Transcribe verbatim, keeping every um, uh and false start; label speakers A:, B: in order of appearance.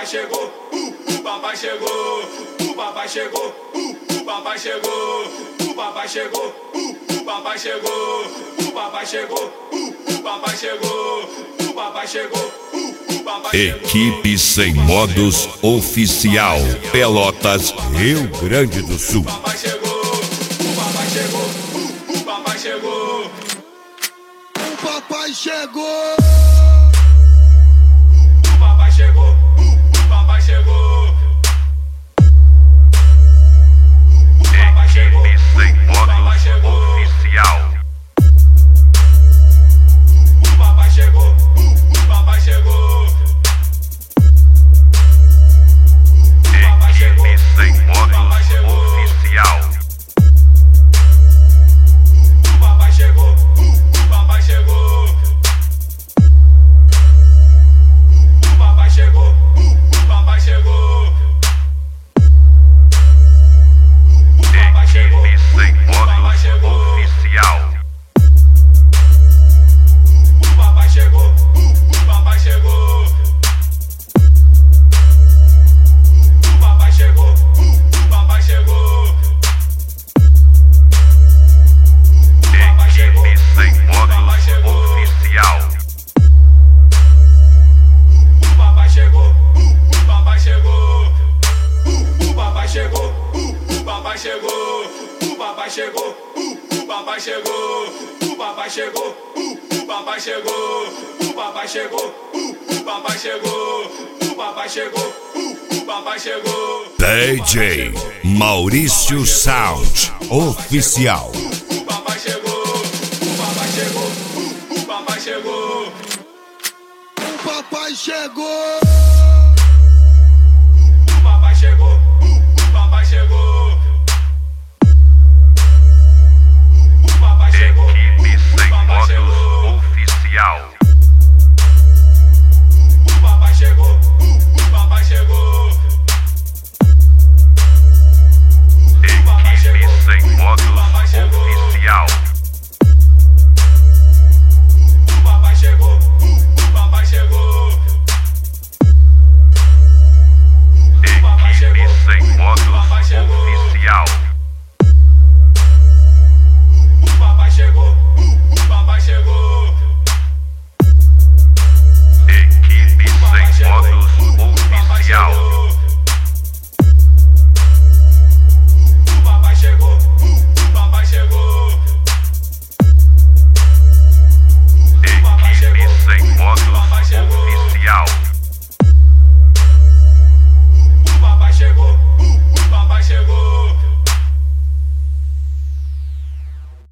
A: papai chegou, uh, o papai chegou, o papai chegou, uh, o papai chegou, o papai chegou, uh, o papai chegou, o papai chegou, uh, o papai chegou, o papai chegou, uh, o papai chegou.
B: Equipe Sem Modos Oficial, Pelotas, Rio Grande do Sul.
A: O papai chegou, o papai chegou, uh, o papai chegou,
C: o papai chegou.
A: O papai chegou, uh, o papai chegou. O papai chegou,
B: Equipe Sem
A: uh, o papai
B: Modos
A: chegou.
B: Oficial.
A: O papai chegou, uh, o papai chegou. O papai chegou,
B: Equipe Sem
A: uh, o
B: Modos
A: papai chegou.
B: Oficial.
A: O papai chegou, uh, o papai chegou. O papai chegou, uh, o papai chegou. O papai chegou,
B: Equipe Sem
A: uh, o papai
B: Modos
A: chegou.
B: Oficial.
A: O papai chegou, uh, o papai chegou. O papai chegou, uh, o papai chegou. O papai chegou,
B: Equipe Sem
A: uh, o papai
B: Modos
A: chegou.
B: Oficial.
A: O papai chegou, uh, o papai chegou. Uh, o papai chegou, uh, o papai chegou. O papai chegou, uh, o papai chegou. O papai chegou, uh, o papai chegou. O papai chegou, uh, o papai chegou. O papai chegou, uh, o papai chegou.
B: D J Maurício Sound Oficial.
A: O papai chegou, o papai chegou, uh, o papai chegou.
C: O papai chegou.